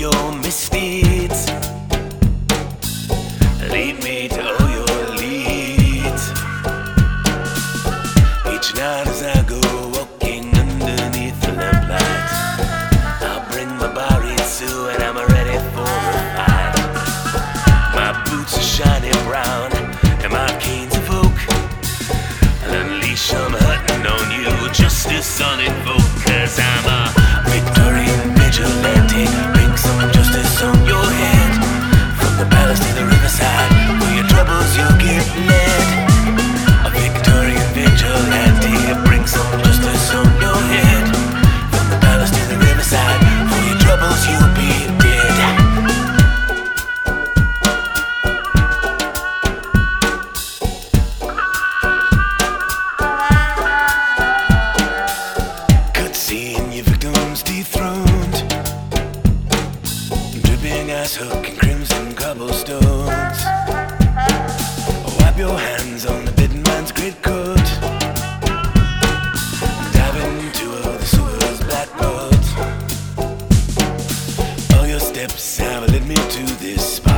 your misdeeds. Lead me to all your leads. Each night as I go walking underneath the lamplight, I'll bring my body to and I'm ready for a fight. My boots are shiny brown and my cane's of oak. I'll unleash some hunting on you, justice uninvoked. 'Cause I'm a Victorian vigilante. Bring some justice on your head. From the palace to the riverside, for your troubles you'll get led. A Victorian vigilante. Bring some justice on your head. From the palace to the riverside, for your troubles you'll be dead. Seeing your victims dethroned, dripping ass hook and crimson cobblestones. Wipe your hands on the dead man's great coat. Dive into the sewer's black roads. All your steps have led me to this spot.